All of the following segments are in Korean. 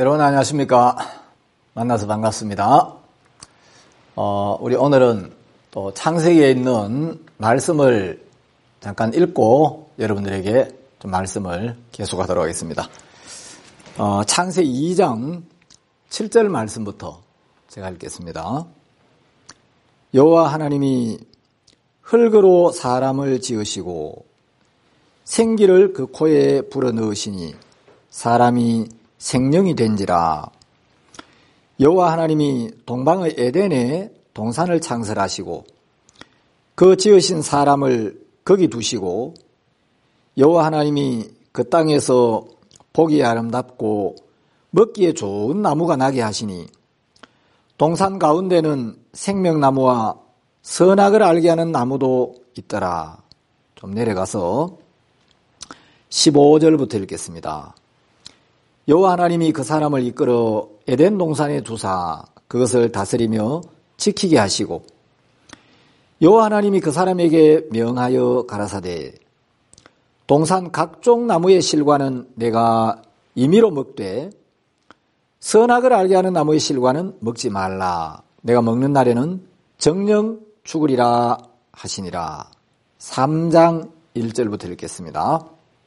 여러분 안녕하십니까? 만나서 반갑습니다. 우리 오늘은 또 창세기에 있는 말씀을 잠깐 읽고 여러분들에게 좀 말씀을 계속하도록 하겠습니다. 창세기 2장 7절 말씀부터 제가 읽겠습니다. 여호와 하나님이 흙으로 사람을 지으시고 생기를 그 코에 불어넣으시니 사람이 생명이 된지라. 여호와 하나님이 동방의 에덴에 동산을 창설하시고 그 지으신 사람을 거기 두시고 여호와 하나님이 그 땅에서 보기 아름답고 먹기에 좋은 나무가 나게 하시니 동산 가운데는 생명나무와 선악을 알게 하는 나무도 있더라. 좀 내려가서 15절부터 읽겠습니다. 여호와 하나님이 그 사람을 이끌어 에덴 동산에 두사 그것을 다스리며 지키게 하시고 여호와 하나님이 그 사람에게 명하여 가라사대 동산 각종 나무의 실과는 내가 임의로 먹되 선악을 알게 하는 나무의 실과는 먹지 말라. 내가 먹는 날에는 정령 죽으리라 하시니라. 3장 1절부터 읽겠습니다.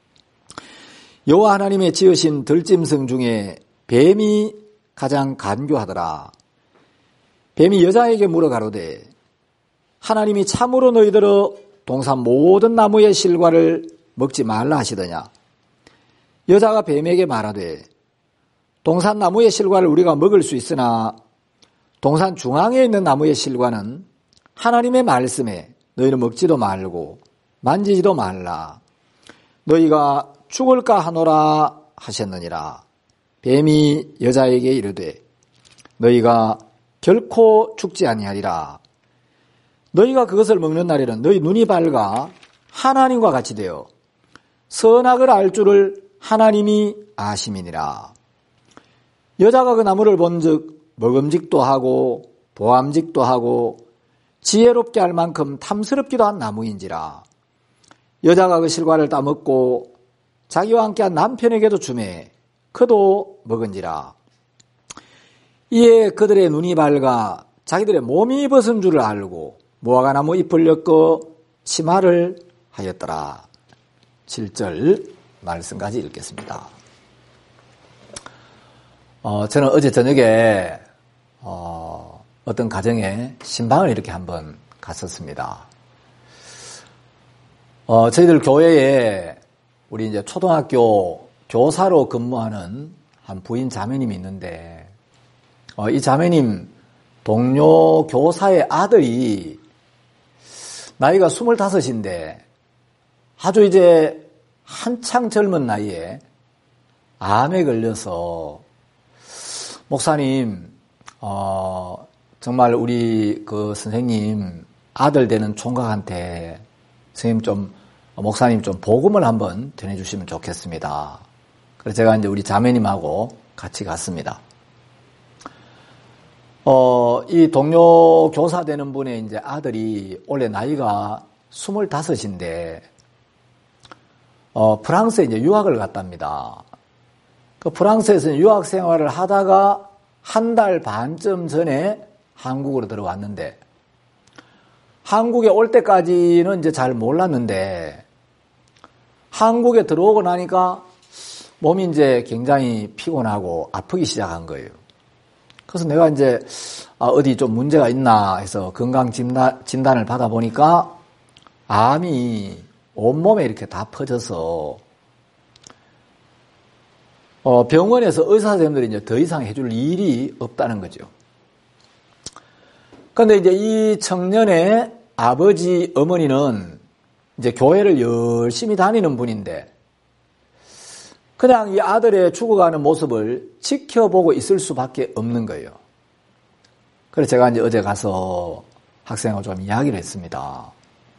여호와 하나님의 지으신 들짐승 중에 뱀이 가장 간교하더라. 뱀이 여자에게 물어 가로되 하나님이 참으로 너희들어 동산 모든 나무의 실과를 먹지 말라 하시더냐. 여자가 뱀에게 말하되 동산 나무의 실과를 우리가 먹을 수 있으나 동산 중앙에 있는 나무의 실과는 하나님의 말씀에 너희는 먹지도 말고 만지지도 말라. 너희가 죽을까 하노라 하셨느니라. 뱀이 여자에게 이르되 너희가 결코 죽지 아니하리라. 너희가 그것을 먹는 날에는 너희 눈이 밝아 하나님과 같이 되어 선악을 알 줄을 하나님이 아심이니라. 여자가 그 나무를 본즉 먹음직도 하고 보암직도 하고 지혜롭게 할 만큼 탐스럽기도 한 나무인지라. 여자가 그 실과를 따먹고 자기와 함께한 남편에게도 주매 그도 먹은지라. 이에 그들의 눈이 밝아 자기들의 몸이 벗은 줄을 알고 무화과나무 잎을 엮어 치마를 하였더라. 7절 말씀까지 읽겠습니다. 저는 어제 저녁에 어떤 가정에 신방을 이렇게 한번 갔었습니다. 저희들 교회에 우리 이제 초등학교 교사로 근무하는 한 부인 자매님이 있는데, 이 자매님 동료 교사의 아들이 나이가 25인데 아주 이제 한창 젊은 나이에 암에 걸려서 목사님, 정말 우리 그 선생님 아들 되는 총각한테 목사님 좀 복음을 한번 전해주시면 좋겠습니다. 그래서 제가 이제 우리 자매님하고 같이 갔습니다. 이 동료 교사 되는 분의 이제 아들이 원래 나이가 25인데, 프랑스에 이제 유학을 갔답니다. 그 프랑스에서 유학 생활을 하다가 한 달 반쯤 전에 한국으로 들어왔는데, 한국에 올 때까지는 이제 잘 몰랐는데, 한국에 들어오고 나니까 몸이 이제 굉장히 피곤하고 아프기 시작한 거예요. 그래서 내가 이제 어디 좀 문제가 있나 해서 건강 진단을 받아보니까 암이 온몸에 이렇게 다 퍼져서 병원에서 의사 선생님들이 이제 더 이상 해줄 일이 없다는 거죠. 그런데 이제 이 청년의 아버지, 어머니는 이제 교회를 열심히 다니는 분인데 그냥 이 아들의 죽어가는 모습을 지켜보고 있을 수밖에 없는 거예요. 그래서 제가 이제 어제 가서 학생하고 좀 이야기를 했습니다.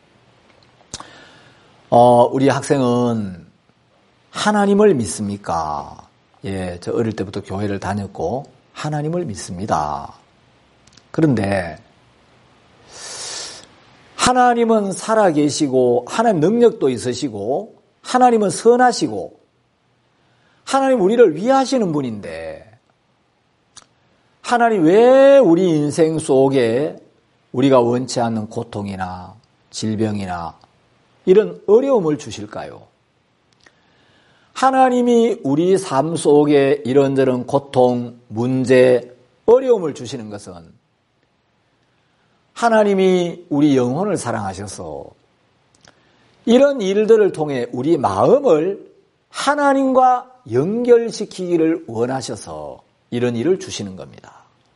우리 학생은 하나님을 믿습니까? 예, 저 어릴 때부터 교회를 다녔고 하나님을 믿습니다. 그런데 하나님은 살아계시고 하나님 능력도 있으시고 하나님은 선하시고 하나님 우리를 위하시는 분인데 하나님 왜 우리 인생 속에 우리가 원치 않는 고통이나 질병이나 이런 어려움을 주실까요? 하나님이 우리 삶 속에 이런저런 고통, 문제, 어려움을 주시는 것은 하나님이 우리 영혼을 사랑하셔서 이런 일들을 통해 우리 마음을 하나님과 연결시키기를 원하셔서 이런 일을 주시는 겁니다.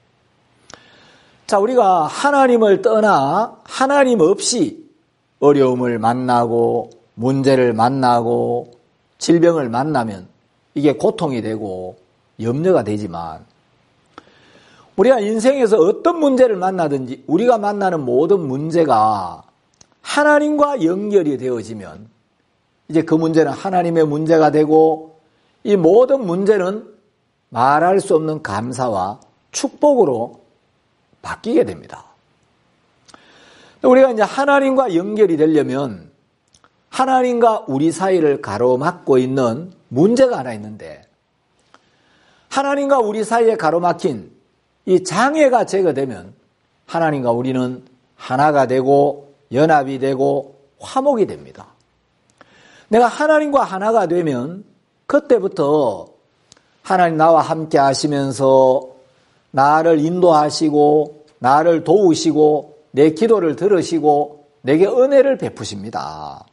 자, 우리가 하나님을 떠나 하나님 없이 어려움을 만나고 문제를 만나고 질병을 만나면 이게 고통이 되고 염려가 되지만 우리가 인생에서 어떤 문제를 만나든지 우리가 만나는 모든 문제가 하나님과 연결이 되어지면 이제 그 문제는 하나님의 문제가 되고 이 모든 문제는 말할 수 없는 감사와 축복으로 바뀌게 됩니다. 우리가 이제 하나님과 연결이 되려면 하나님과 우리 사이를 가로막고 있는 문제가 하나 있는데 하나님과 우리 사이에 가로막힌 이 장애가 제거되면 하나님과 우리는 하나가 되고 연합이 되고 화목이 됩니다. 내가 하나님과 하나가 되면 그때부터 하나님 나와 함께 하시면서 나를 인도하시고 나를 도우시고 내 기도를 들으시고 내게 은혜를 베푸십니다.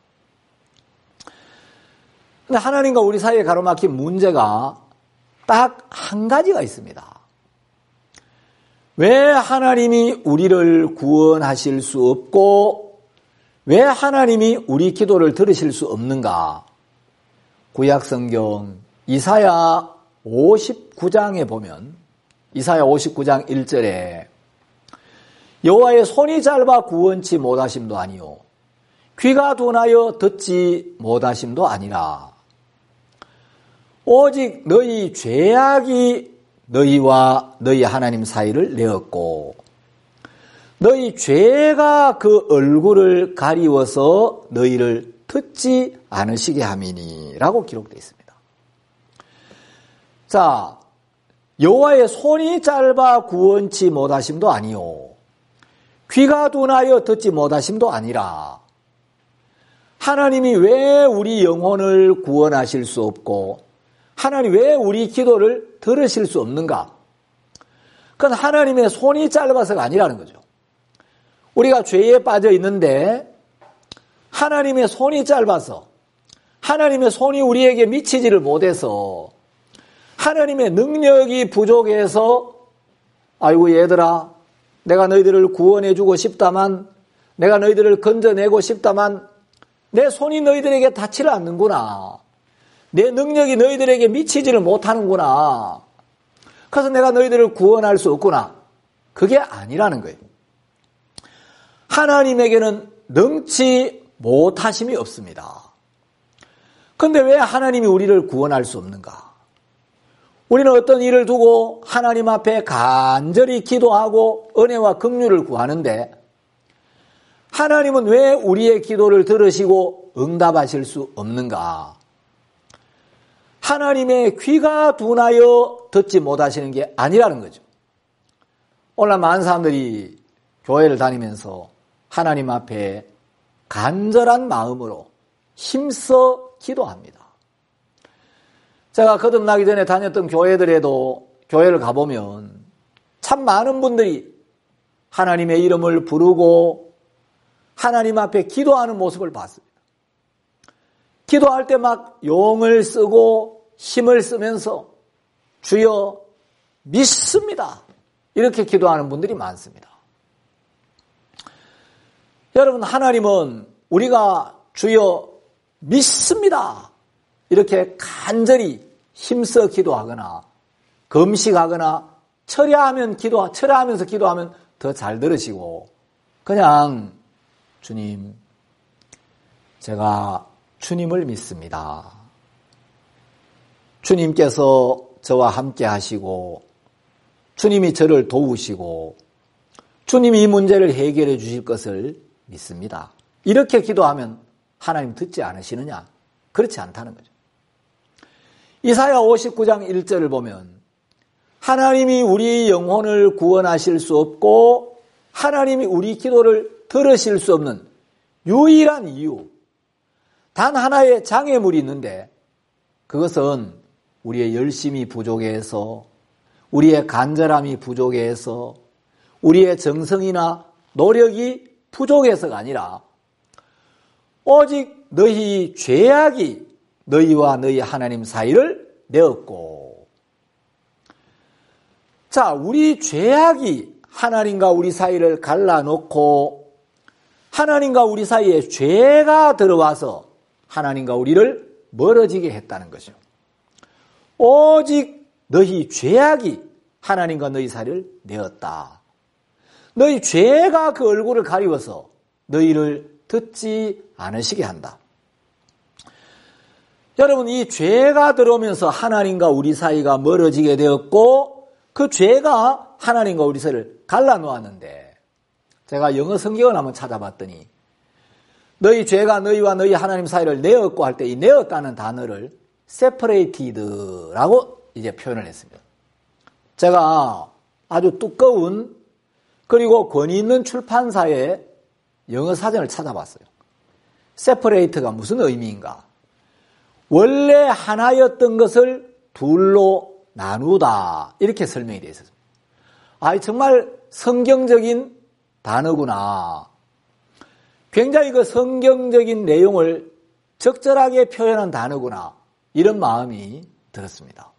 근데 하나님과 우리 사이에 가로막힌 문제가 딱 한 가지가 있습니다. 왜 하나님이 우리를 구원하실 수 없고 왜 하나님이 우리 기도를 들으실 수 없는가? 구약성경 이사야 59장에 보면 이사야 59장 1절에 여호와의 손이 짧아 구원치 못하심도 아니요 귀가 둔하여 듣지 못하심도 아니라 오직 너희 죄악이 너희와 너희 하나님 사이를 내었고 너희 죄가 그 얼굴을 가리워서 너희를 듣지 않으시게 함이니 라고 기록되어 있습니다. 자, 여호와의 손이 짧아 구원치 못하심도 아니요 귀가 둔하여 듣지 못하심도 아니라 하나님이 왜 우리 영혼을 구원하실 수 없고 하나님 왜 우리 기도를 들으실 수 없는가? 그건 하나님의 손이 짧아서가 아니라는 거죠. 우리가 죄에 빠져 있는데 하나님의 손이 짧아서 하나님의 손이 우리에게 미치지를 못해서 하나님의 능력이 부족해서 아이고 얘들아 내가 너희들을 구원해주고 싶다만 내가 너희들을 건져내고 싶다만 내 손이 너희들에게 닿지를 않는구나. 내 능력이 너희들에게 미치지를 못하는구나. 그래서 내가 너희들을 구원할 수 없구나. 그게 아니라는 거예요. 하나님에게는 능치 못하심이 없습니다. 그런데 왜 하나님이 우리를 구원할 수 없는가? 우리는 어떤 일을 두고 하나님 앞에 간절히 기도하고 은혜와 긍휼을 구하는데 하나님은 왜 우리의 기도를 들으시고 응답하실 수 없는가? 하나님의 귀가 둔하여 듣지 못하시는 게 아니라는 거죠. 오늘 많은 사람들이 교회를 다니면서 하나님 앞에 간절한 마음으로 힘써 기도합니다. 제가 거듭나기 전에 다녔던 교회들에도 교회를 가보면 참 많은 분들이 하나님의 이름을 부르고 하나님 앞에 기도하는 모습을 봤습니다. 기도할 때 막 용을 쓰고 힘을 쓰면서 주여 믿습니다. 이렇게 기도하는 분들이 많습니다. 여러분 하나님은 우리가 주여 믿습니다. 이렇게 간절히 힘써 기도하거나 금식하거나 철야하면서 기도하면 더 잘 들으시고 그냥 주님 제가 주님을 믿습니다. 주님께서 저와 함께 하시고 주님이 저를 도우시고 주님이 이 문제를 해결해 주실 것을 믿습니다. 이렇게 기도하면 하나님 듣지 않으시느냐? 그렇지 않다는 거죠. 이사야 59장 1절을 보면 하나님이 우리 영혼을 구원하실 수 없고 하나님이 우리 기도를 들으실 수 없는 유일한 이유, 단 하나의 장애물이 있는데 그것은 우리의 열심이 부족해서, 우리의 간절함이 부족해서, 우리의 정성이나 노력이 부족해서가 아니라 오직 너희 죄악이 너희와 너희 하나님 사이를 내었고, 자, 우리 죄악이 하나님과 우리 사이를 갈라놓고 하나님과 우리 사이에 죄가 들어와서 하나님과 우리를 멀어지게 했다는 것이죠. 오직 너희 죄악이 하나님과 너희 사이를 내었다. 너희 죄가 그 얼굴을 가리워서 너희를 듣지 않으시게 한다. 여러분, 이 죄가 들어오면서 하나님과 우리 사이가 멀어지게 되었고 그 죄가 하나님과 우리 사이를 갈라놓았는데, 제가 영어 성경을 한번 찾아봤더니 너희 죄가 너희와 너희 하나님 사이를 내었고 할 때 이 내었다는 단어를 separated라고 이제 표현을 했습니다. 제가 아주 두꺼운 그리고 권위 있는 출판사의 영어 사전을 찾아봤어요. separate가 무슨 의미인가? 원래 하나였던 것을 둘로 나누다, 이렇게 설명이 되어 있었습니다. 정말 성경적인 단어구나. 굉장히 그 성경적인 내용을 적절하게 표현한 단어구나, 이런 마음이 들었습니다.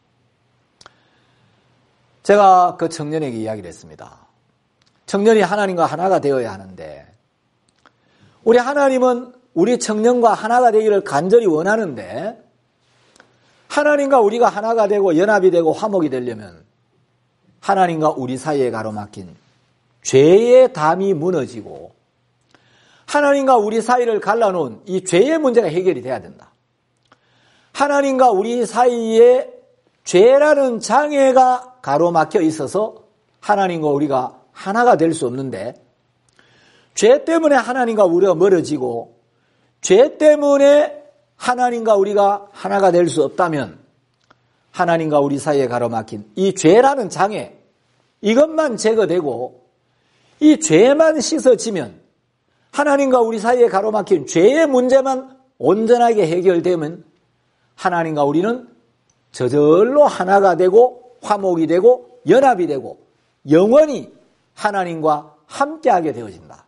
제가 그 청년에게 이야기를 했습니다. 청년이 하나님과 하나가 되어야 하는데, 우리 하나님은 우리 청년과 하나가 되기를 간절히 원하는데, 하나님과 우리가 하나가 되고 연합이 되고 화목이 되려면 하나님과 우리 사이에 가로막힌 죄의 담이 무너지고 하나님과 우리 사이를 갈라놓은 이 죄의 문제가 해결이 돼야 된다. 하나님과 우리 사이에 죄라는 장애가 가로막혀 있어서 하나님과 우리가 하나가 될 수 없는데, 죄 때문에 하나님과 우리가 멀어지고 죄 때문에 하나님과 우리가 하나가 될 수 없다면 하나님과 우리 사이에 가로막힌 이 죄라는 장애, 이것만 제거되고 이 죄만 씻어지면, 하나님과 우리 사이에 가로막힌 죄의 문제만 온전하게 해결되면 하나님과 우리는 저절로 하나가 되고 화목이 되고 연합이 되고 영원히 하나님과 함께하게 되어진다.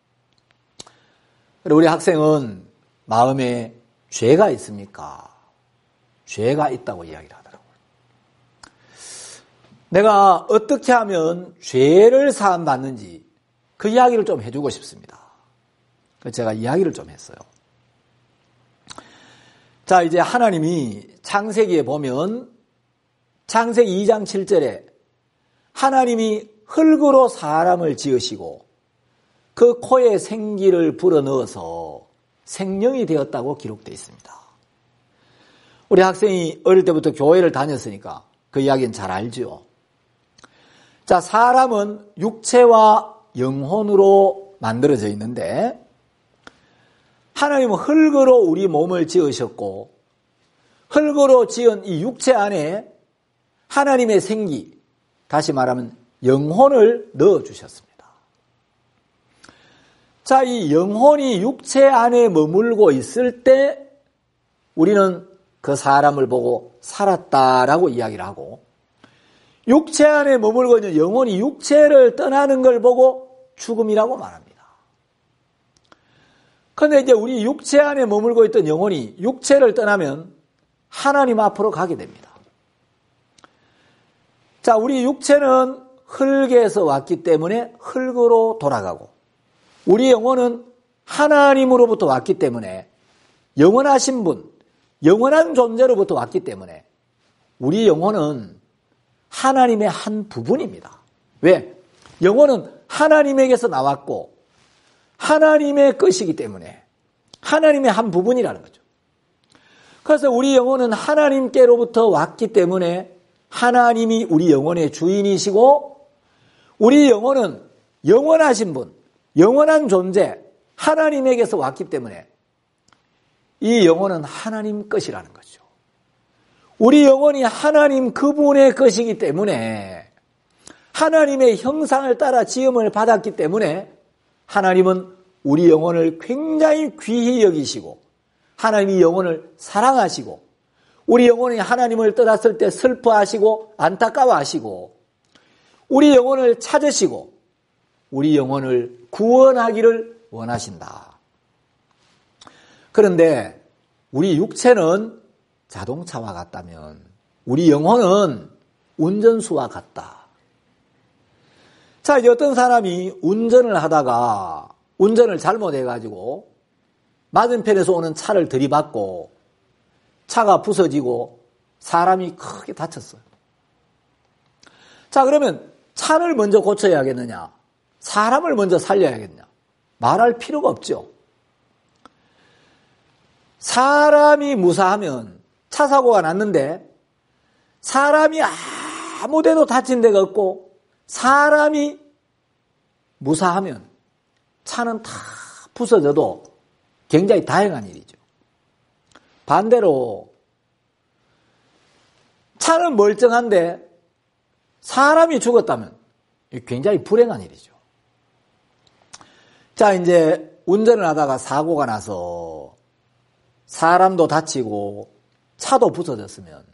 우리 학생은 마음에 죄가 있습니까? 죄가 있다고 이야기를 하더라고요. 내가 어떻게 하면 죄를 사함받는지 그 이야기를 좀 해주고 싶습니다. 그래서 제가 이야기를 좀 했어요. 자, 이제 하나님이 창세기에 보면 창세기 2장 7절에 하나님이 흙으로 사람을 지으시고 그 코에 생기를 불어넣어서 생명이 되었다고 기록되어 있습니다. 우리 학생이 어릴 때부터 교회를 다녔으니까 그 이야기는 잘 알죠. 자, 사람은 육체와 영혼으로 만들어져 있는데 하나님은 흙으로 우리 몸을 지으셨고 흙으로 지은 이 육체 안에 하나님의 생기, 다시 말하면 영혼을 넣어주셨습니다. 자, 이 영혼이 육체 안에 머물고 있을 때 우리는 그 사람을 보고 살았다라고 이야기를 하고, 육체 안에 머물고 있는 영혼이 육체를 떠나는 걸 보고 죽음이라고 말합니다. 그런데 이제 우리 육체 안에 머물고 있던 영혼이 육체를 떠나면 하나님 앞으로 가게 됩니다. 자, 우리 육체는 흙에서 왔기 때문에 흙으로 돌아가고, 우리 영혼은 하나님으로부터 왔기 때문에 영원하신 분, 영원한 존재로부터 왔기 때문에 우리 영혼은 하나님의 한 부분입니다. 왜? 영혼은 하나님에게서 나왔고 하나님의 것이기 때문에 하나님의 한 부분이라는 거죠. 그래서 우리 영혼은 하나님께로부터 왔기 때문에 하나님이 우리 영혼의 주인이시고, 우리 영혼은 영원하신 분, 영원한 존재, 하나님에게서 왔기 때문에 이 영혼은 하나님 것이라는 거죠. 우리 영혼이 하나님 그분의 것이기 때문에, 하나님의 형상을 따라 지음을 받았기 때문에 하나님은 우리 영혼을 굉장히 귀히 여기시고 하나님이 영혼을 사랑하시고 우리 영혼이 하나님을 떠났을 때 슬퍼하시고 안타까워하시고 우리 영혼을 찾으시고 우리 영혼을 구원하기를 원하신다. 그런데 우리 육체는 자동차와 같다면 우리 영혼은 운전수와 같다. 자, 이제 어떤 사람이 운전을 하다가 운전을 잘못해가지고 맞은편에서 오는 차를 들이받고 차가 부서지고 사람이 크게 다쳤어요. 자, 그러면 차를 먼저 고쳐야겠느냐? 사람을 먼저 살려야겠느냐? 말할 필요가 없죠. 사람이 무사하면 차 사고가 났는데 사람이 아무 데도 다친 데가 없고 사람이 무사하면 차는 다 부서져도 굉장히 다행한 일이죠. 반대로 차는 멀쩡한데 사람이 죽었다면 굉장히 불행한 일이죠. 자, 이제 운전을 하다가 사고가 나서 사람도 다치고 차도 부서졌으면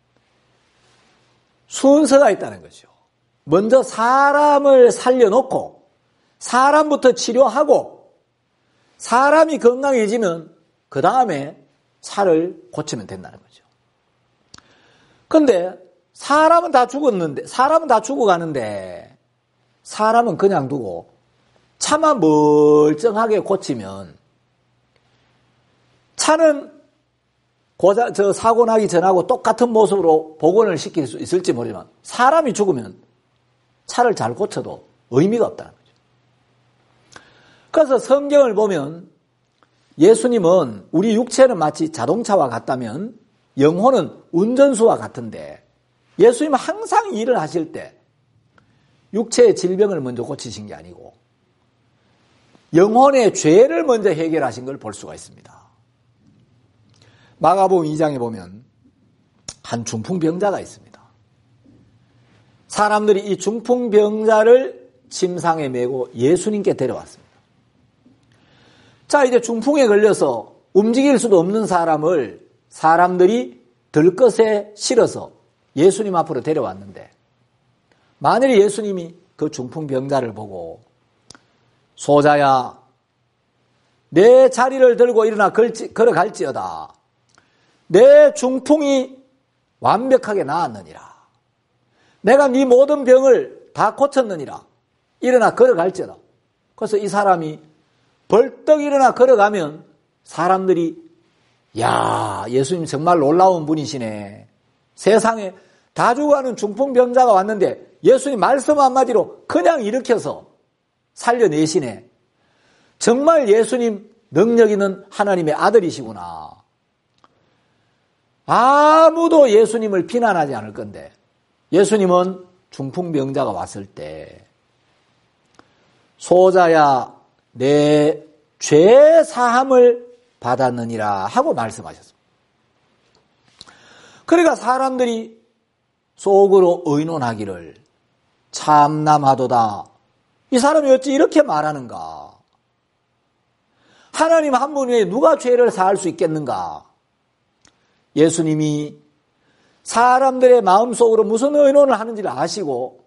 순서가 있다는 거죠. 먼저 사람을 살려놓고 사람부터 치료하고 사람이 건강해지면 그 다음에 차를 고치면 된다는 거죠. 그런데 사람은 다 죽었는데, 사람은 다 죽어가는데 사람은 그냥 두고 차만 멀쩡하게 고치면 차는 사고 나기 전하고 똑같은 모습으로 복원을 시킬 수 있을지 모르지만 사람이 죽으면 차를 잘 고쳐도 의미가 없다는 거죠. 그래서 성경을 보면 예수님은 우리 육체는 마치 자동차와 같다면 영혼은 운전수와 같은데 예수님은 항상 일을 하실 때 육체의 질병을 먼저 고치신 게 아니고 영혼의 죄를 먼저 해결하신 걸 볼 수가 있습니다. 마가복음 2장에 보면 한 중풍병자가 있습니다. 사람들이 이 중풍병자를 침상에 메고 예수님께 데려왔습니다. 자, 이제 중풍에 걸려서 움직일 수도 없는 사람을 사람들이 들것에 실어서 예수님 앞으로 데려왔는데 만일 예수님이 그 중풍병자를 보고 소자야, 내 자리를 들고 일어나 걸어갈지어다. 내 중풍이 완벽하게 나았느니라. 내가 네 모든 병을 다 고쳤느니라. 일어나 걸어갈지어다. 그래서 이 사람이 벌떡 일어나 걸어가면 사람들이 야, 예수님 정말 놀라운 분이시네. 세상에 다 죽어가는 중풍병자가 왔는데 예수님 말씀 한마디로 그냥 일으켜서 살려내시네. 정말 예수님 능력 있는 하나님의 아들이시구나. 아무도 예수님을 비난하지 않을 건데 예수님은 중풍병자가 왔을 때 소자야, 내 죄 사함을 받았느니라 하고 말씀하셨습니다. 그러니까 사람들이 속으로 의논하기를 참남하도다. 이 사람이 어찌 이렇게 말하는가? 하나님 한 분 외에 누가 죄를 사할 수 있겠는가? 예수님이 사람들의 마음속으로 무슨 의논을 하는지를 아시고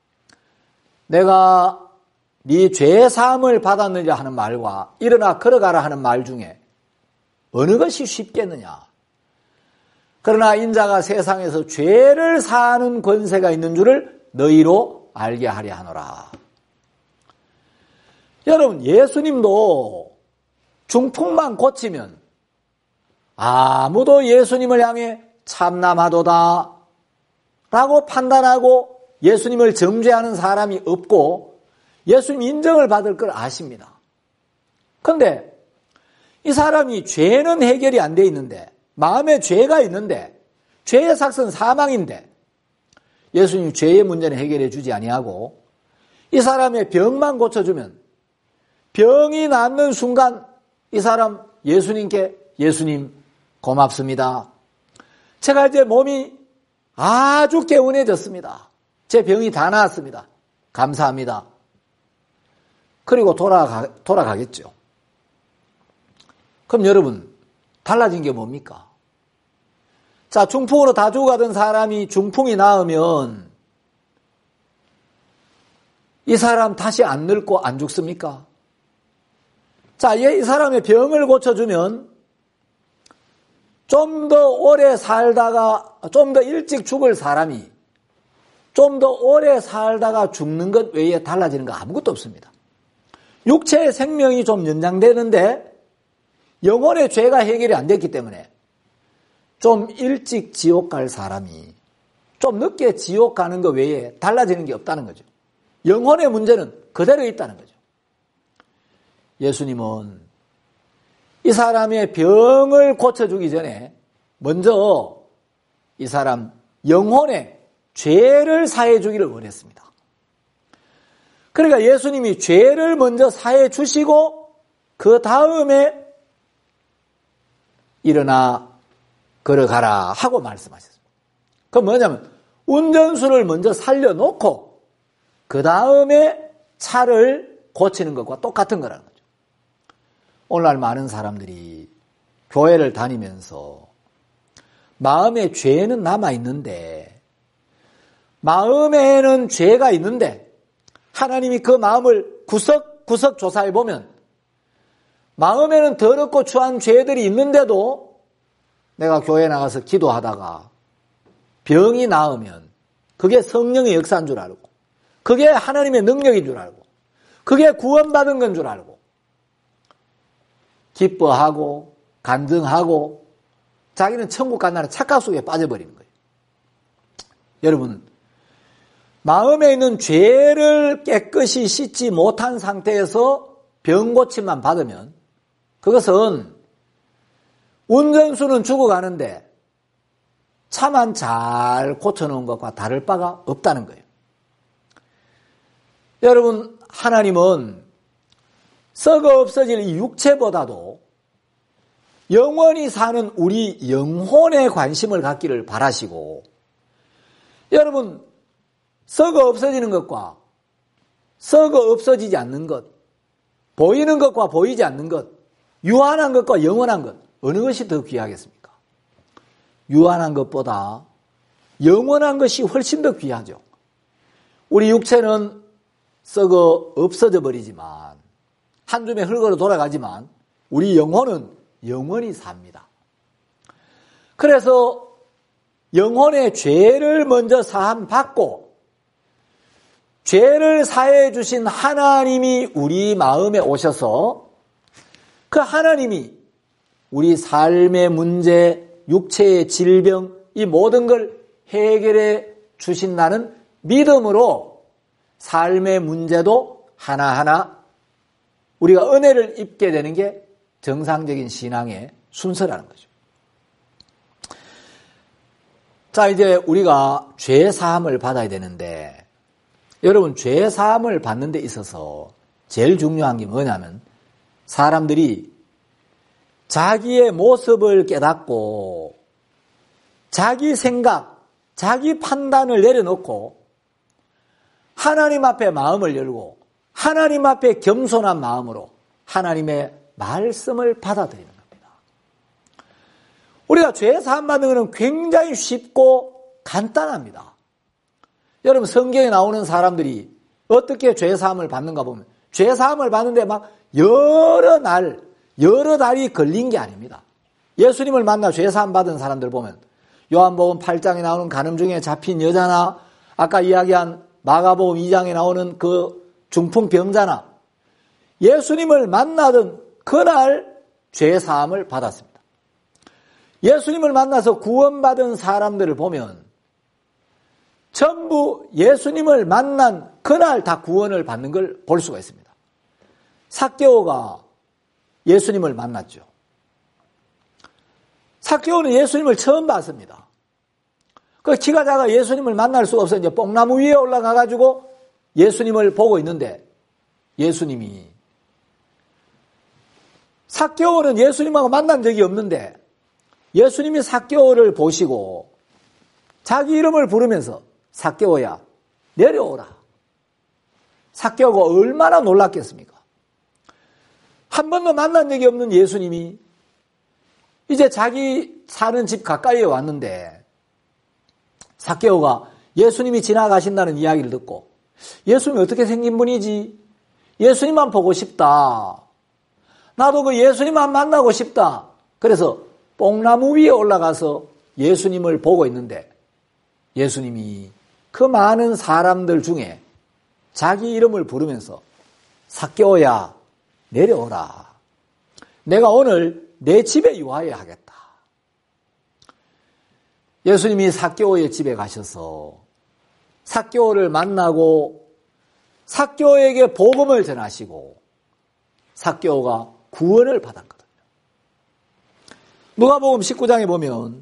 내가 네 죄 사함을 받았느냐 하는 말과 일어나 걸어가라 하는 말 중에 어느 것이 쉽겠느냐? 그러나 인자가 세상에서 죄를 사하는 권세가 있는 줄을 너희로 알게 하려 하노라. 여러분, 예수님도 중풍만 고치면 아무도 예수님을 향해 참남하도다 라고 판단하고 예수님을 정죄하는 사람이 없고 예수님 인정을 받을 걸 아십니다. 그런데 이 사람이 죄는 해결이 안 돼 있는데 마음에 죄가 있는데 죄의 삭은 사망인데 예수님 죄의 문제는 해결해 주지 아니하고 이 사람의 병만 고쳐주면 병이 낫는 순간 이 사람 예수님께 예수님 고맙습니다. 제가 이제 몸이 아주 개운해졌습니다. 제 병이 다 나았습니다. 감사합니다. 그리고 돌아가겠죠. 그럼 여러분, 달라진 게 뭡니까? 자, 중풍으로 다 죽어가던 사람이 중풍이 나으면 이 사람 다시 안 늙고 안 죽습니까? 자, 이 사람의 병을 고쳐주면 좀 더 오래 살다가 좀 더 일찍 죽을 사람이 좀 더 오래 살다가 죽는 것 외에 달라지는 거 아무것도 없습니다. 육체의 생명이 좀 연장되는데 영혼의 죄가 해결이 안 됐기 때문에 좀 일찍 지옥 갈 사람이 좀 늦게 지옥 가는 것 외에 달라지는 게 없다는 거죠. 영혼의 문제는 그대로 있다는 거죠. 예수님은 이 사람의 병을 고쳐주기 전에 먼저 이 사람 영혼의 죄를 사해 주기를 원했습니다. 그러니까 예수님이 죄를 먼저 사해 주시고 그 다음에 일어나 걸어가라 하고 말씀하셨습니다. 그건 뭐냐면 운전수를 먼저 살려놓고 그 다음에 차를 고치는 것과 똑같은 거라는 거죠. 오늘날 많은 사람들이 교회를 다니면서 마음에 죄는 남아있는데 마음에는 죄가 있는데 하나님이 그 마음을 구석구석 조사해보면 마음에는 더럽고 추한 죄들이 있는데도 내가 교회 나가서 기도하다가 병이 나으면 그게 성령의 역사인 줄 알고 그게 하나님의 능력인 줄 알고 그게 구원받은 건 줄 알고 기뻐하고 간증하고 자기는 천국 간다는 착각 속에 빠져버리는 거예요. 여러분, 마음에 있는 죄를 깨끗이 씻지 못한 상태에서 병 고침만 받으면 그것은 운전수는 죽어가는데 차만 잘 고쳐놓은 것과 다를 바가 없다는 거예요. 여러분, 하나님은 썩어 없어질 이 육체보다도 영원히 사는 우리 영혼에 관심을 갖기를 바라시고 여러분, 썩어 없어지는 것과 썩어 없어지지 않는 것, 보이는 것과 보이지 않는 것, 유한한 것과 영원한 것, 어느 것이 더 귀하겠습니까? 유한한 것보다 영원한 것이 훨씬 더 귀하죠. 우리 육체는 썩어 없어져 버리지만 한 줌의 흙으로 돌아가지만 우리 영혼은 영원히 삽니다. 그래서 영혼의 죄를 먼저 사함 받고 죄를 사해 주신 하나님이 우리 마음에 오셔서 그 하나님이 우리 삶의 문제, 육체의 질병, 이 모든 걸 해결해 주신다는 믿음으로 삶의 문제도 하나하나 우리가 은혜를 입게 되는 게 정상적인 신앙의 순서라는 거죠. 자, 이제 우리가 죄 사함을 받아야 되는데 여러분, 죄 사함을 받는 데 있어서 제일 중요한 게 뭐냐면 사람들이 자기의 모습을 깨닫고 자기 생각, 자기 판단을 내려놓고 하나님 앞에 마음을 열고 하나님 앞에 겸손한 마음으로 하나님의 말씀을 받아들이는 겁니다. 우리가 죄 사함 받는 것은 굉장히 쉽고 간단합니다. 여러분, 성경에 나오는 사람들이 어떻게 죄 사함을 받는가 보면 죄 사함을 받는데 막 여러 달이 걸린 게 아닙니다. 예수님을 만나 죄 사함 받은 사람들 보면 요한복음 8장에 나오는 간음 중에 잡힌 여자나 아까 이야기한 마가복음 2장에 나오는 그 중풍 병자나 예수님을 만나던 그날 죄 사함을 받았습니다. 예수님을 만나서 구원받은 사람들을 보면 전부 예수님을 만난 그날 다 구원을 받는 걸 볼 수가 있습니다. 삭개오가 예수님을 만났죠. 삭개오는 예수님을 처음 봤습니다. 그 키가 작아 예수님을 만날 수가 없어서 이제 뽕나무 위에 올라가가지고 예수님을 보고 있는데 예수님이 삭개오는 예수님하고 만난 적이 없는데 예수님이 삭개오를 보시고 자기 이름을 부르면서 삭개오야 내려오라. 삭개오가 얼마나 놀랐겠습니까? 한 번도 만난 적이 없는 예수님이 이제 자기 사는 집 가까이에 왔는데 삭개오가 예수님이 지나가신다는 이야기를 듣고 예수님이 어떻게 생긴 분이지? 예수님만 보고 싶다. 나도 그 예수님만 만나고 싶다. 그래서 뽕나무 위에 올라가서 예수님을 보고 있는데 예수님이 그 많은 사람들 중에 자기 이름을 부르면서 삭개오야 내려오라. 내가 오늘 내 집에 유하여야 하겠다. 예수님이 삭개오의 집에 가셔서 삭개오를 만나고 삭개오에게 복음을 전하시고 삭개오가 구원을 받았거든요. 누가복음 19장에 보면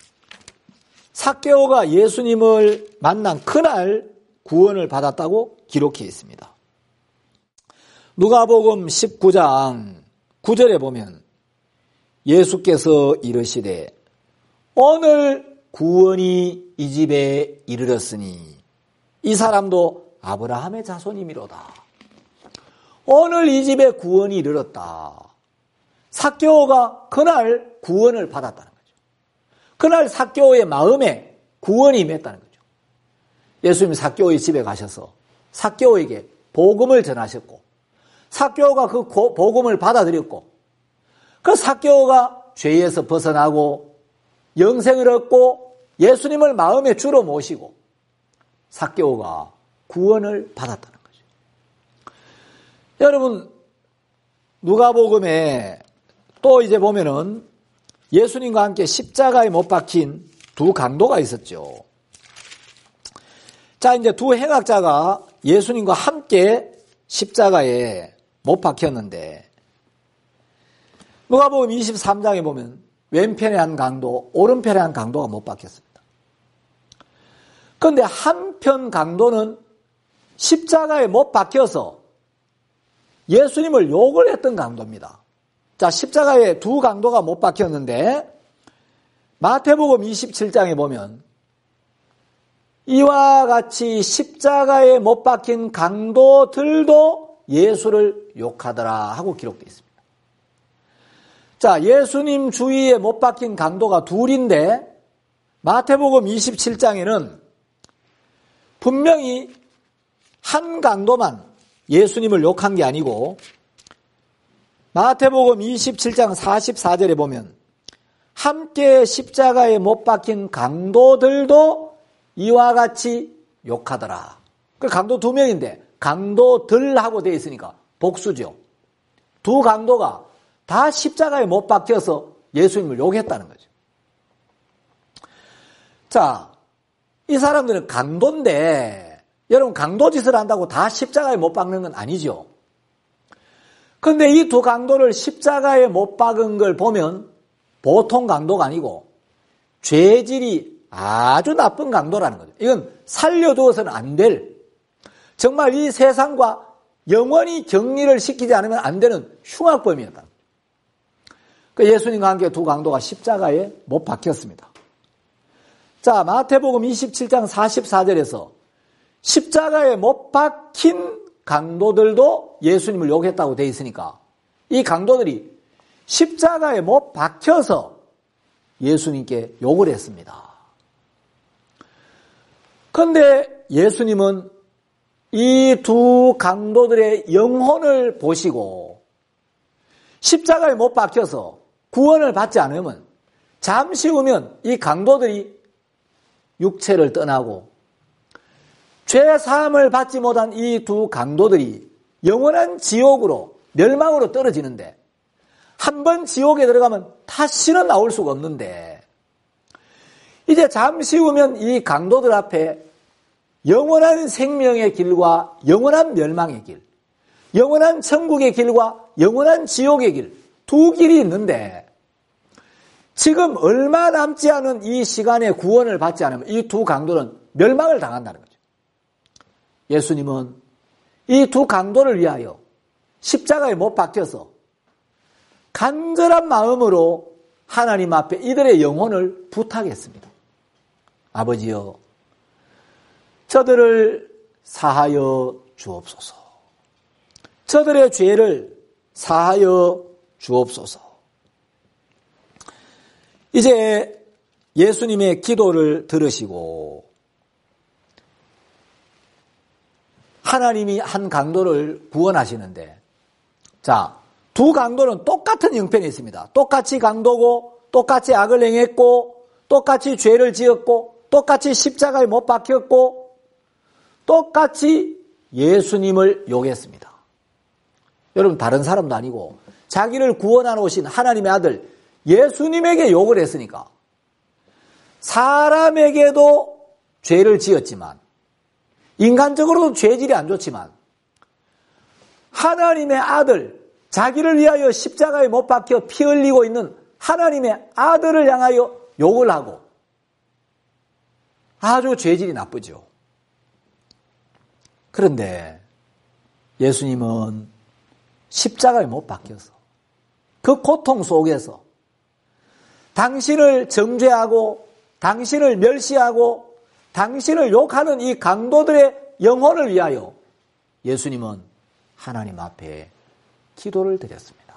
삭개오가 예수님을 만난 그날 구원을 받았다고 기록해 있습니다. 누가복음 19장 9절에 보면 예수께서 이르시되 오늘 구원이 이 집에 이르렀으니 이 사람도 아브라함의 자손이미로다. 오늘 이 집에 구원이 이르렀다. 삭개오가 그날 구원을 받았다는 거죠. 그날 삭개오의 마음에 구원이 임했다는 거죠. 예수님이 삭개오의 집에 가셔서 삭개오에게 복음을 전하셨고 삭개오가 그 복음을 받아들였고 그 삭개오가 죄에서 벗어나고 영생을 얻고 예수님을 마음의 주로 모시고 삭개오가 구원을 받았다는 거죠. 여러분 누가복음에 또 이제 보면은 예수님과 함께 십자가에 못 박힌 두 강도가 있었죠. 자, 이제 두 행악자가 예수님과 함께 십자가에 못 박혔는데 누가복음 23장에 보면 왼편에 한 강도, 오른편에 한 강도가 못 박혔습니다. 그런데 한편 강도는 십자가에 못 박혀서 예수님을 욕을 했던 강도입니다. 자, 십자가에 두 강도가 못 박혔는데 마태복음 27장에 보면 이와 같이 십자가에 못 박힌 강도들도 예수를 욕하더라 하고 기록되어 있습니다. 자, 예수님 주위에 못 박힌 강도가 둘인데 마태복음 27장에는 분명히 한 강도만 예수님을 욕한 게 아니고 마태복음 27장 44절에 보면 함께 십자가에 못 박힌 강도들도 이와 같이 욕하더라. 그 강도 두 명인데 강도들하고 되어 있으니까 복수죠. 두 강도가 다 십자가에 못 박혀서 예수님을 욕했다는 거죠. 자, 이 사람들은 강도인데 여러분 강도 짓을 한다고 다 십자가에 못 박는 건 아니죠. 그런데 이 두 강도를 십자가에 못 박은 걸 보면 보통 강도가 아니고 죄질이 아주 나쁜 강도라는 거죠. 이건 살려두어서는 안 될, 정말 이 세상과 영원히 격리를 시키지 않으면 안 되는 흉악범이었다. 그 예수님과 함께 두 강도가 십자가에 못 박혔습니다. 자, 마태복음 27장 44절에서 십자가에 못 박힌 강도들도 예수님을 욕했다고 되어 있으니까 이 강도들이 십자가에 못 박혀서 예수님께 욕을 했습니다. 그런데 예수님은 이 두 강도들의 영혼을 보시고 십자가에 못 박혀서 구원을 받지 않으면 잠시 후면 이 강도들이 육체를 떠나고 죄 사함을 받지 못한 이 두 강도들이 영원한 지옥으로 멸망으로 떨어지는데 한 번 지옥에 들어가면 다시는 나올 수가 없는데 이제 잠시 후면 이 강도들 앞에 영원한 생명의 길과 영원한 멸망의 길, 영원한 천국의 길과 영원한 지옥의 길, 두 길이 있는데 지금 얼마 남지 않은 이 시간에 구원을 받지 않으면 이 두 강도는 멸망을 당한다는 거죠. 예수님은 이 두 강도를 위하여 십자가에 못 박혀서 간절한 마음으로 하나님 앞에 이들의 영혼을 부탁했습니다. 아버지여, 저들을 사하여 주옵소서. 저들의 죄를 사하여 주옵소서. 이제 예수님의 기도를 들으시고 하나님이 한 강도를 구원하시는데, 자, 두 강도는 똑같은 형편이 있습니다. 똑같이 강도고, 똑같이 악을 행했고, 똑같이 죄를 지었고, 똑같이 십자가에 못 박혔고, 똑같이 예수님을 욕했습니다. 여러분, 다른 사람도 아니고 자기를 구원하러 오신 하나님의 아들 예수님에게 욕을 했으니까 사람에게도 죄를 지었지만, 인간적으로도 죄질이 안 좋지만, 하나님의 아들, 자기를 위하여 십자가에 못 박혀 피 흘리고 있는 하나님의 아들을 향하여 욕을 하고 아주 죄질이 나쁘죠. 그런데 예수님은 십자가에 못 박혀서 그 고통 속에서 당신을 정죄하고 당신을 멸시하고 당신을 욕하는 이 강도들의 영혼을 위하여 예수님은 하나님 앞에 기도를 드렸습니다.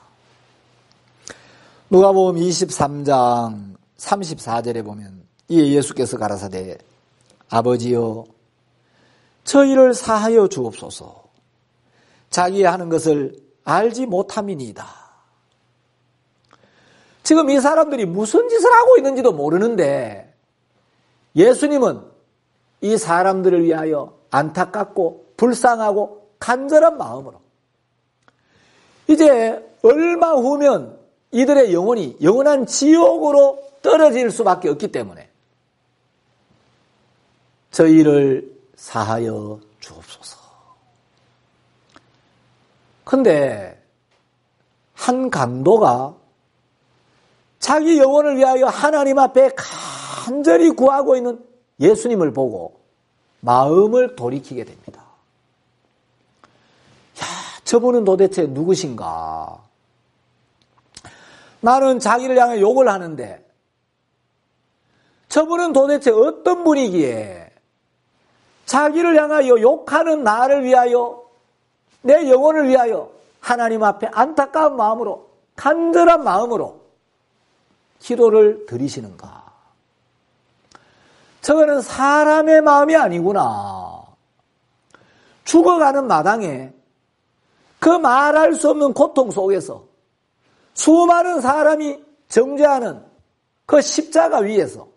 누가복음 23장 34절에 보면 이에 예수께서 가라사대 아버지여 저희를 사하여 주옵소서. 자기의 하는 것을 알지 못함이니이다. 지금 이 사람들이 무슨 짓을 하고 있는지도 모르는데 예수님은 이 사람들을 위하여 안타깝고 불쌍하고 간절한 마음으로 이제 얼마 후면 이들의 영혼이 영원한 지옥으로 떨어질 수밖에 없기 때문에 저희를 사하여 주옵소서. 근데 한 강도가 자기 영혼을 위하여 하나님 앞에 간절히 구하고 있는 예수님을 보고 마음을 돌이키게 됩니다. 야, 저분은 도대체 누구신가? 나는 자기를 향해 욕을 하는데 저분은 도대체 어떤 분이기에 자기를 향하여 욕하는 나를 위하여 내 영혼을 위하여 하나님 앞에 안타까운 마음으로 간절한 마음으로 기도를 드리시는가? 저거는 사람의 마음이 아니구나. 죽어가는 마당에 그 말할 수 없는 고통 속에서 수많은 사람이 정죄하는 그 십자가 위에서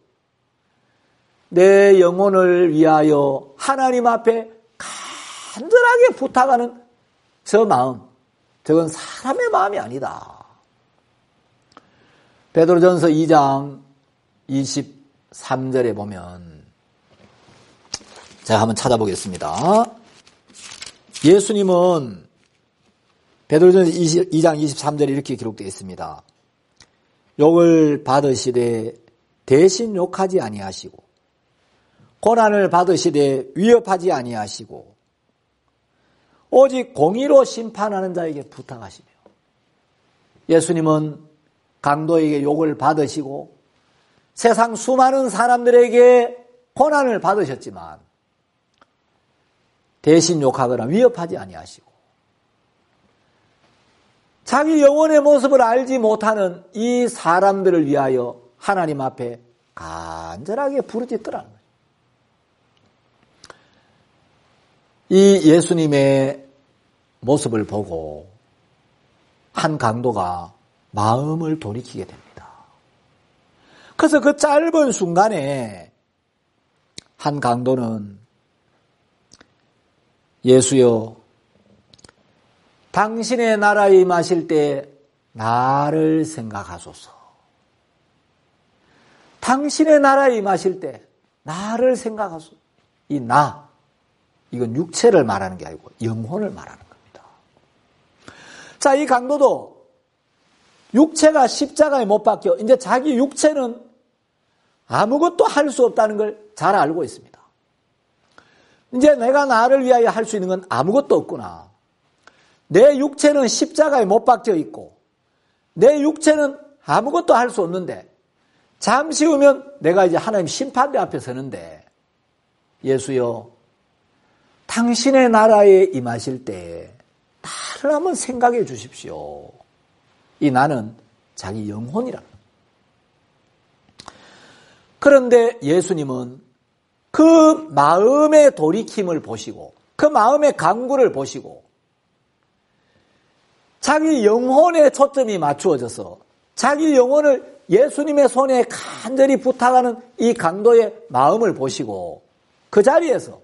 내 영혼을 위하여 하나님 앞에 간절하게 부탁하는 저 마음, 저건 사람의 마음이 아니다. 베드로전서 2장 23절에 보면 제가 한번 찾아보겠습니다. 예수님은 베드로전서 2장 23절에 이렇게 기록되어 있습니다. 욕을 받으시되 대신 욕하지 아니하시고 고난을 받으시되 위협하지 아니하시고 오직 공의로 심판하는 자에게 부탁하시며 예수님은 강도에게 욕을 받으시고 세상 수많은 사람들에게 고난을 받으셨지만 대신 욕하거나 위협하지 아니하시고 자기 영혼의 모습을 알지 못하는 이 사람들을 위하여 하나님 앞에 간절하게 부르짖더라는 거예요. 이 예수님의 모습을 보고 한 강도가 마음을 돌이키게 됩니다. 그래서 그 짧은 순간에 한 강도는 예수여 당신의 나라에 임하실 때 나를 생각하소서. 당신의 나라에 임하실 때 나를 생각하소서. 이 나, 이건 육체를 말하는 게 아니고 영혼을 말하는 겁니다. 자, 이 강도도 육체가 십자가에 못 박혀 이제 자기 육체는 아무것도 할 수 없다는 걸 잘 알고 있습니다. 이제 내가 나를 위하여 할 수 있는 건 아무것도 없구나. 내 육체는 십자가에 못 박혀 있고 내 육체는 아무것도 할 수 없는데 잠시 후면 내가 이제 하나님 심판대 앞에 서는데 예수여 당신의 나라에 임하실 때 나를 한번 생각해 주십시오. 이 나는 자기 영혼이라. 그런데 예수님은 그 마음의 돌이킴을 보시고 그 마음의 간구를 보시고 자기 영혼에 초점이 맞추어져서 자기 영혼을 예수님의 손에 간절히 부탁하는 이 강도의 마음을 보시고 그 자리에서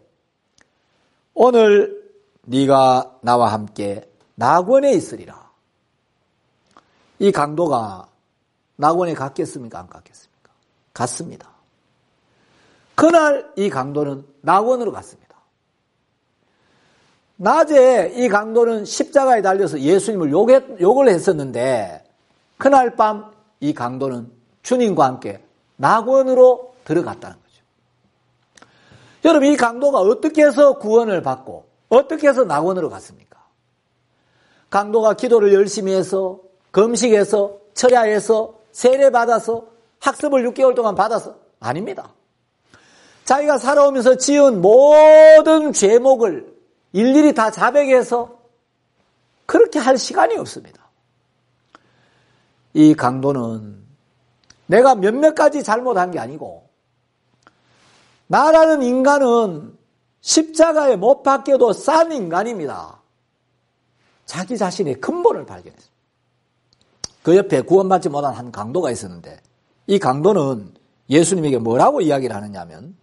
오늘 네가 나와 함께 낙원에 있으리라. 이 강도가 낙원에 갔겠습니까? 안 갔겠습니까? 갔습니다. 그날 이 강도는 낙원으로 갔습니다. 낮에 이 강도는 십자가에 달려서 예수님을 욕을 했었는데 그날 밤 이 강도는 주님과 함께 낙원으로 들어갔다는 거죠. 여러분 이 강도가 어떻게 해서 구원을 받고 어떻게 해서 낙원으로 갔습니까? 강도가 기도를 열심히 해서 금식해서 철야해서 세례받아서 학습을 6개월 동안 받아서 아닙니다. 자기가 살아오면서 지은 모든 죄목을 일일이 다 자백해서 그렇게 할 시간이 없습니다. 이 강도는 내가 몇몇 가지 잘못한 게 아니고 나라는 인간은 십자가에 못 박혀도 싼 인간입니다. 자기 자신의 근본을 발견했습니다. 그 옆에 구원받지 못한 한 강도가 있었는데 이 강도는 예수님에게 뭐라고 이야기를 하느냐면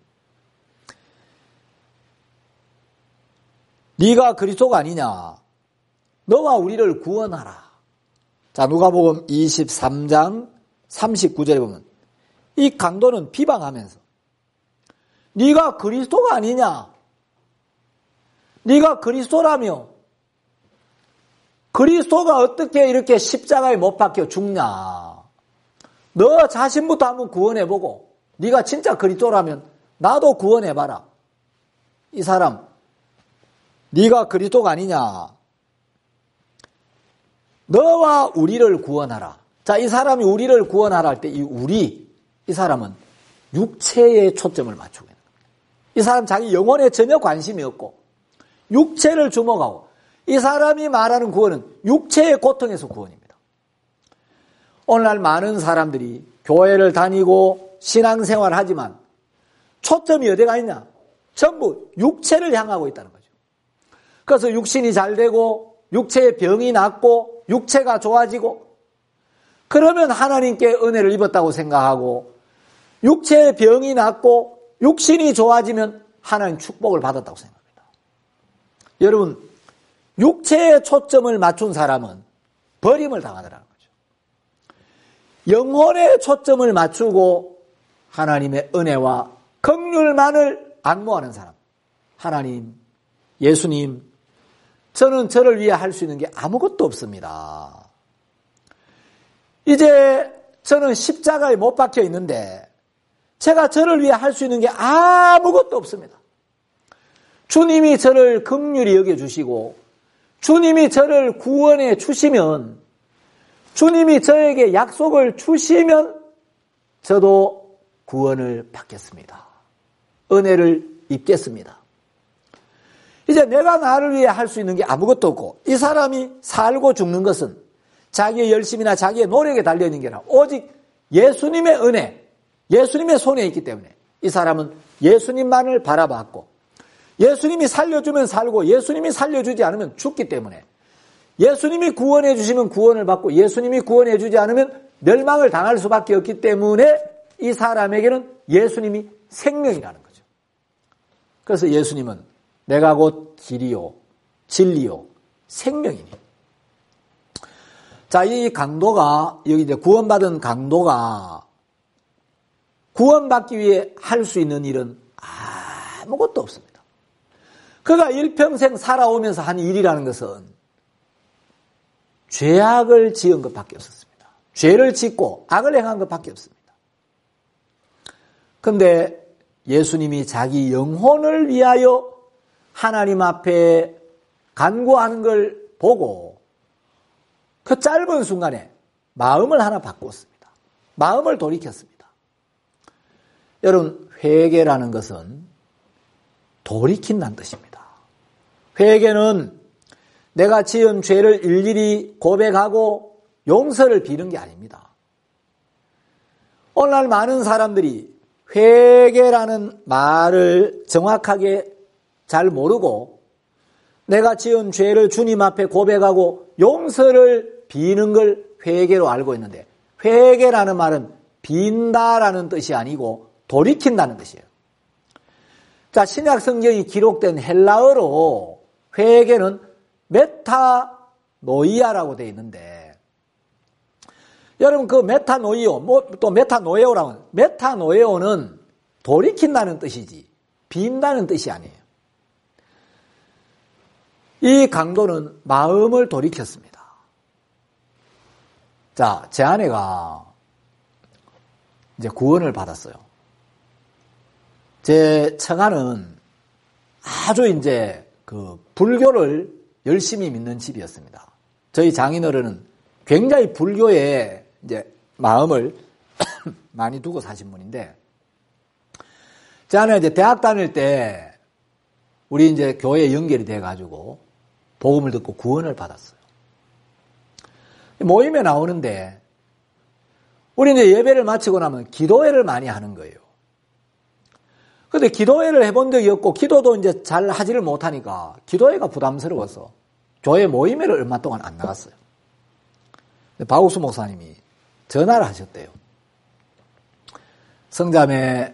네가 그리스도가 아니냐? 너와 우리를 구원하라. 자, 누가복음 23장 39절에 보면 이 강도는 비방하면서 네가 그리스도가 아니냐? 네가 그리스도라며 그리스도가 어떻게 이렇게 십자가에 못 박혀 죽냐? 너 자신부터 한번 구원해보고 네가 진짜 그리스도라면 나도 구원해봐라. 이 사람 네가 그리스도가 아니냐? 너와 우리를 구원하라. 자, 이 사람이 우리를 구원하라 할 때 이 우리, 이 사람은 육체에 초점을 맞추고 있는 겁니다. 이 사람 자기 영혼에 전혀 관심이 없고 육체를 주목하고 이 사람이 말하는 구원은 육체의 고통에서 구원입니다. 오늘날 많은 사람들이 교회를 다니고 신앙생활을 하지만 초점이 어디가 있냐? 전부 육체를 향하고 있다는 거죠. 그래서 육신이 잘 되고 육체의 병이 낫고 육체가 좋아지고 그러면 하나님께 은혜를 입었다고 생각하고 육체의 병이 낫고 육신이 좋아지면 하나님 축복을 받았다고 생각합니다. 여러분 육체에 초점을 맞춘 사람은 버림을 당하더라는 거죠. 영혼에 초점을 맞추고 하나님의 은혜와 긍휼만을 앙모하는 사람, 하나님, 예수님, 저는 저를 위해 할 수 있는 게 아무것도 없습니다. 이제 저는 십자가에 못 박혀 있는데 제가 저를 위해 할 수 있는 게 아무것도 없습니다. 주님이 저를 긍휼히 여겨주시고 주님이 저를 구원해 주시면 주님이 저에게 약속을 주시면 저도 구원을 받겠습니다. 은혜를 입겠습니다. 이제 내가 나를 위해 할 수 있는 게 아무것도 없고 이 사람이 살고 죽는 것은 자기의 열심이나 자기의 노력에 달려있는 게 아니라 오직 예수님의 은혜, 예수님의 손에 있기 때문에 이 사람은 예수님만을 바라봤고 예수님이 살려주면 살고 예수님이 살려주지 않으면 죽기 때문에 예수님이 구원해 주시면 구원을 받고 예수님이 구원해 주지 않으면 멸망을 당할 수밖에 없기 때문에 이 사람에게는 예수님이 생명이라는 거죠. 그래서 예수님은 내가 곧 길이요 진리요 생명이니. 자, 이 강도가 여기 이제 구원받은 강도가 구원받기 위해 할 수 있는 일은 아무것도 없습니다. 그가 일평생 살아오면서 한 일이라는 것은 죄악을 지은 것밖에 없었습니다. 죄를 짓고 악을 행한 것밖에 없습니다. 그런데 예수님이 자기 영혼을 위하여 하나님 앞에 간구하는 걸 보고 그 짧은 순간에 마음을 하나 바꿨습니다. 마음을 돌이켰습니다. 여러분, 회개라는 것은 돌이킨다는 뜻입니다. 회개는 내가 지은 죄를 일일이 고백하고 용서를 비는 게 아닙니다. 오늘날 많은 사람들이 회개라는 말을 정확하게 잘 모르고 내가 지은 죄를 주님 앞에 고백하고 용서를 비는 걸 회개로 알고 있는데, 회개라는 말은 빈다라는 뜻이 아니고 돌이킨다는 뜻이에요. 자, 신약 성경이 기록된 헬라어로 회개는 메타노이아라고 되어 있는데, 여러분 그 메타노이오, 또 메타노에오라고 하는, 메타노에오는 돌이킨다는 뜻이지 빈다는 뜻이 아니에요. 이 강도는 마음을 돌이켰습니다. 자, 제 아내가 이제 구원을 받았어요. 제 처가는 아주 이제 그 불교를 열심히 믿는 집이었습니다. 저희 장인어른은 굉장히 불교에 이제 마음을 많이 두고 사신 분인데, 제 아내가 이제 대학 다닐 때 우리 이제 교회에 연결이 돼가지고 복음을 듣고 구원을 받았어요. 모임에 나오는데 우리 이제 예배를 마치고 나면 기도회를 많이 하는 거예요. 근데 기도회를 해본 적이 없고 기도도 이제 잘 하지를 못하니까 기도회가 부담스러워서 교회 모임회를 얼마 동안 안 나갔어요. 박우수 목사님이 전화를 하셨대요. 성자매,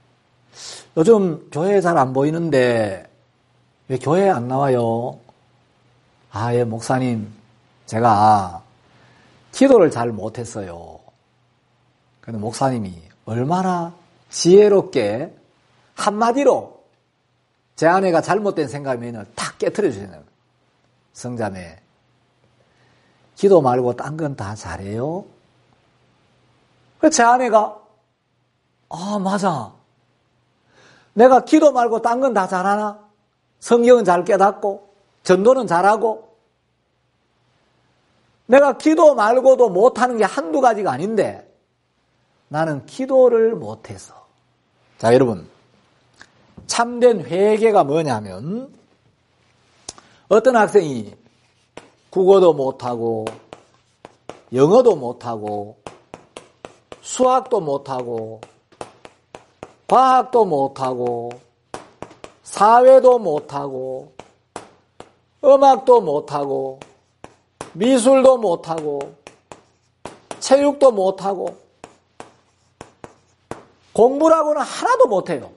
요즘 교회에 잘 안 보이는데 왜 교회에 안 나와요? 아, 예, 목사님, 제가 기도를 잘 못했어요. 근데 목사님이 얼마나 지혜롭게 한마디로 제 아내가 잘못된 생각이면 탁 깨트려 주시는, 성자매, 기도 말고 딴 건 다 잘해요? 그래서 제 아내가, 아, 맞아. 내가 기도 말고 딴 건 다 잘하나? 성경은 잘 깨닫고 전도는 잘하고, 내가 기도 말고도 못하는 게 한두 가지가 아닌데 나는 기도를 못해서. 자, 여러분, 참된 회개가 뭐냐면, 어떤 학생이 국어도 못하고 영어도 못하고 수학도 못하고 과학도 못하고 사회도 못하고 음악도 못하고 미술도 못하고 체육도 못하고 공부라고는 하나도 못해요.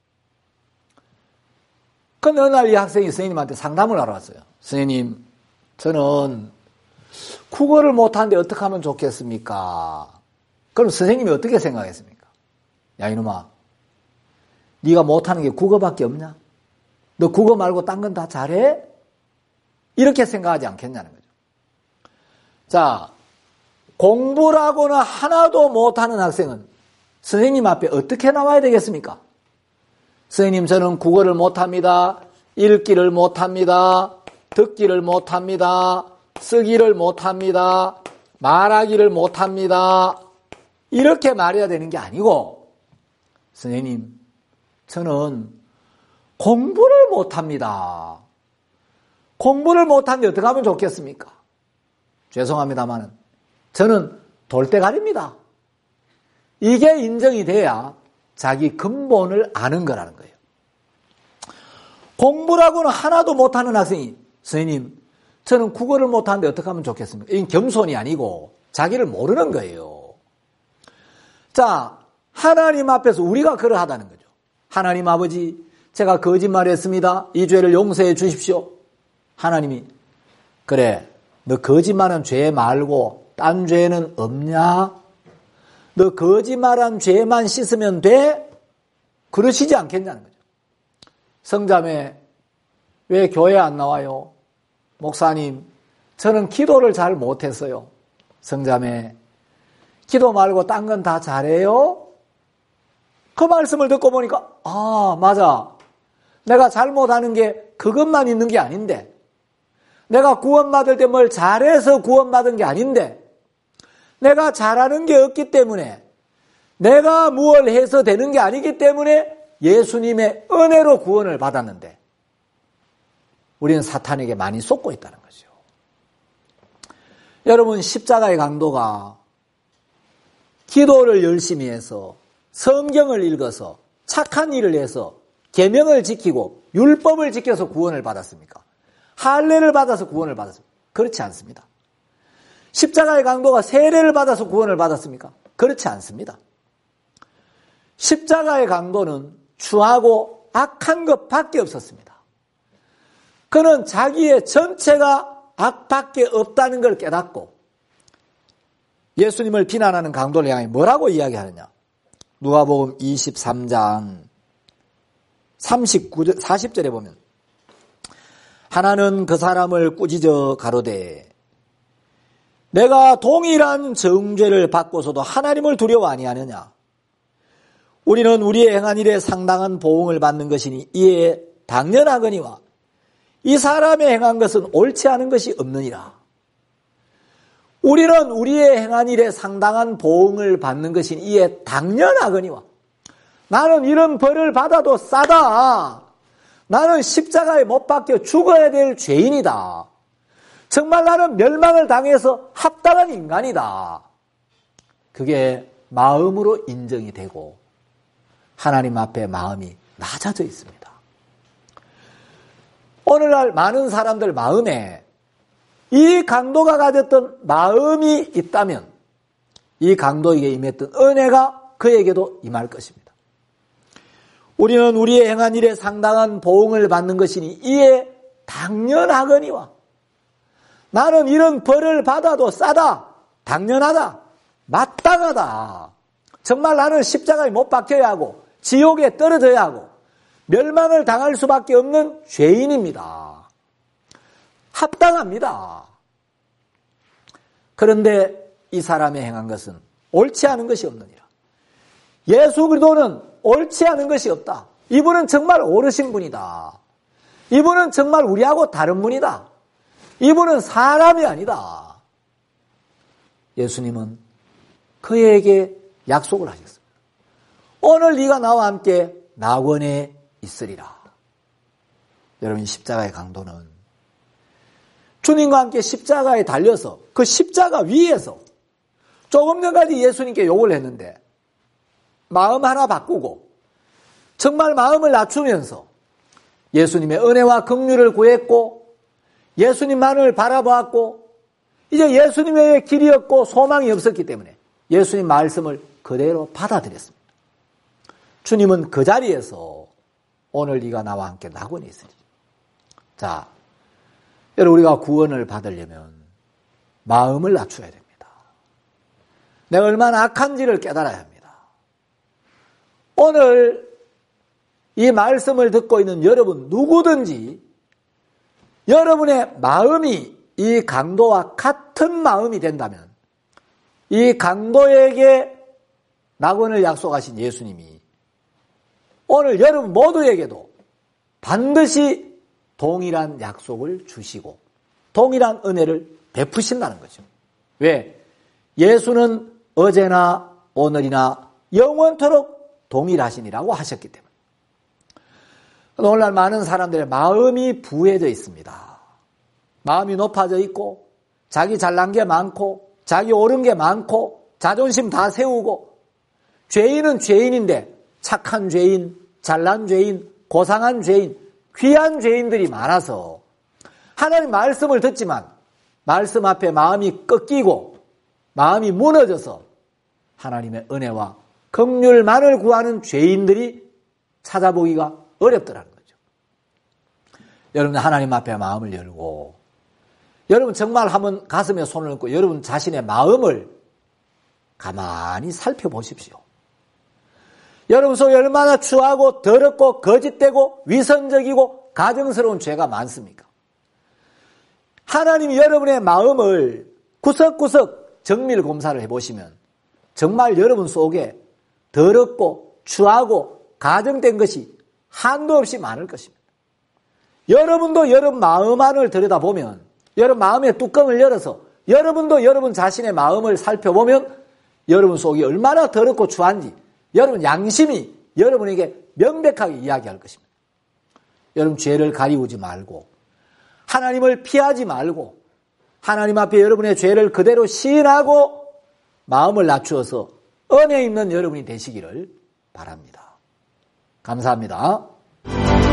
그런데 어느 날 이 학생이 선생님한테 상담을 하러 왔어요. 선생님, 저는 국어를 못하는데 어떻게 하면 좋겠습니까? 그럼 선생님이 어떻게 생각했습니까? 야, 이놈아, 네가 못하는 게 국어밖에 없냐? 너 국어 말고 딴 건 다 잘해? 이렇게 생각하지 않겠냐는 거죠. 자, 공부라고는 하나도 못하는 학생은 선생님 앞에 어떻게 나와야 되겠습니까? 선생님, 저는 국어를 못합니다. 읽기를 못합니다. 듣기를 못합니다. 쓰기를 못합니다. 말하기를 못합니다. 이렇게 말해야 되는 게 아니고, 선생님, 저는 공부를 못합니다. 공부를 못하는데 어떻게 하면 좋겠습니까? 죄송합니다만 저는 돌대가리입니다. 이게 인정이 돼야 자기 근본을 아는 거라는 거예요. 공부라고는 하나도 못하는 학생이, 선생님, 저는 국어를 못하는데 어떻게 하면 좋겠습니까? 이건 겸손이 아니고 자기를 모르는 거예요. 자, 하나님 앞에서 우리가 그러하다는 거죠. 하나님 아버지, 제가 거짓말했습니다. 이 죄를 용서해 주십시오. 하나님이, 그래, 너 거짓말한 죄 말고 딴 죄는 없냐? 너 거짓말한 죄만 씻으면 돼? 그러시지 않겠냐는 거죠. 성자매, 왜 교회 안 나와요? 목사님, 저는 기도를 잘 못했어요. 성자매, 기도 말고 딴 건 다 잘해요? 그 말씀을 듣고 보니까, 아, 맞아. 내가 잘못하는 게 그것만 있는 게 아닌데, 내가 구원받을 때 뭘 잘해서 구원받은 게 아닌데, 내가 잘하는 게 없기 때문에, 내가 무엇을 해서 되는 게 아니기 때문에 예수님의 은혜로 구원을 받았는데 우리는 사탄에게 많이 속고 있다는 거죠. 여러분, 십자가의 강도가 기도를 열심히 해서 성경을 읽어서 착한 일을 해서 계명을 지키고 율법을 지켜서 구원을 받았습니까? 할례를 받아서 구원을 받았습니까? 그렇지 않습니다. 십자가의 강도가 세례를 받아서 구원을 받았습니까? 그렇지 않습니다. 십자가의 강도는 추하고 악한 것밖에 없었습니다. 그는 자기의 전체가 악밖에 없다는 걸 깨닫고 예수님을 비난하는 강도를 향해 뭐라고 이야기하느냐? 누가복음 23장 40절에 보면 하나는 그 사람을 꾸짖어 가로되 내가 동일한 정죄를 받고서도 하나님을 두려워 아니하느냐? 우리는 우리의 행한 일에 상당한 보응을 받는 것이니 이에 당연하거니와 이 사람의 행한 것은 옳지 않은 것이 없느니라. 우리는 우리의 행한 일에 상당한 보응을 받는 것이니 이에 당연하거니와 나는 이런 벌을 받아도 싸다. 나는 십자가에 못 박혀 죽어야 될 죄인이다. 정말 나는 멸망을 당해서 합당한 인간이다. 그게 마음으로 인정이 되고 하나님 앞에 마음이 낮아져 있습니다. 오늘날 많은 사람들 마음에 이 강도가 가졌던 마음이 있다면 이 강도에게 임했던 은혜가 그에게도 임할 것입니다. 우리는 우리의 행한 일에 상당한 보응을 받는 것이니 이에 당연하거니와 나는 이런 벌을 받아도 싸다, 당연하다, 마땅하다. 정말 나는 십자가에 못 박혀야 하고 지옥에 떨어져야 하고 멸망을 당할 수밖에 없는 죄인입니다. 합당합니다. 그런데 이 사람의 행한 것은 옳지 않은 것이 없느니라. 예수 그리스도는 옳지 않은 것이 없다. 이분은 정말 옳으신 분이다. 이분은 정말 우리하고 다른 분이다. 이분은 사람이 아니다. 예수님은 그에게 약속을 하셨습니다. 오늘 네가 나와 함께 낙원에 있으리라. 여러분, 십자가의 강도는 주님과 함께 십자가에 달려서 그 십자가 위에서 조금 전까지 예수님께 욕을 했는데 마음 하나 바꾸고 정말 마음을 낮추면서 예수님의 은혜와 긍휼을 구했고 예수님만을 바라보았고 이제 예수님의 길이 없고 소망이 없었기 때문에 예수님 말씀을 그대로 받아들였습니다. 주님은 그 자리에서 오늘 네가 나와 함께 낙원에 있으리. 자, 여러분, 우리가 구원을 받으려면 마음을 낮춰야 됩니다. 내가 얼마나 악한지를 깨달아야 합니다. 오늘 이 말씀을 듣고 있는 여러분 누구든지 여러분의 마음이 이 강도와 같은 마음이 된다면 이 강도에게 낙원을 약속하신 예수님이 오늘 여러분 모두에게도 반드시 동일한 약속을 주시고 동일한 은혜를 베푸신다는 거죠. 왜? 예수는 어제나 오늘이나 영원토록 동일하시니라고 하셨기 때문에. 오늘날 많은 사람들의 마음이 부해져 있습니다. 마음이 높아져 있고 자기 잘난 게 많고 자기 옳은 게 많고 자존심 다 세우고 죄인은 죄인인데 착한 죄인, 잘난 죄인, 고상한 죄인, 귀한 죄인들이 많아서 하나님 말씀을 듣지만 말씀 앞에 마음이 꺾이고 마음이 무너져서 하나님의 은혜와 긍휼만을 구하는 죄인들이 찾아보기가 어렵더라는 거죠. 여러분, 하나님 앞에 마음을 열고 여러분 정말 한번 가슴에 손을 얹고 여러분 자신의 마음을 가만히 살펴보십시오. 여러분 속에 얼마나 추하고 더럽고 거짓되고 위선적이고 가증스러운 죄가 많습니까? 하나님이 여러분의 마음을 구석구석 정밀 검사를 해보시면 정말 여러분 속에 더럽고 추하고 가증된 것이 한도 없이 많을 것입니다. 여러분도 여러분 마음 안을 들여다보면 여러분 마음의 뚜껑을 열어서 여러분도 여러분 자신의 마음을 살펴보면 여러분 속이 얼마나 더럽고 추한지 여러분 양심이 여러분에게 명백하게 이야기할 것입니다. 여러분 죄를 가리우지 말고 하나님을 피하지 말고 하나님 앞에 여러분의 죄를 그대로 시인하고 마음을 낮추어서 은혜 있는 여러분이 되시기를 바랍니다. 감사합니다.